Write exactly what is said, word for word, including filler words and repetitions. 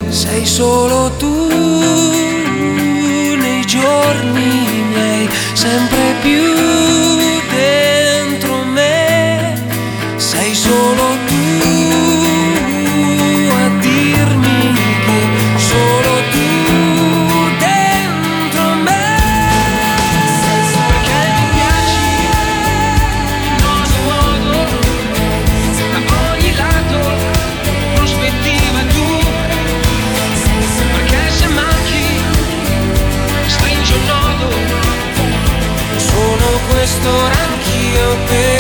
sei solo tu nei giorni miei, sempre più dentro me, sei solo tu a dirmi che solo tu dentro me, perché mi piaci in ogni modo, da ogni lato, prospettiva tu, perché se manchi stringi un nodo, sono questo anch'io per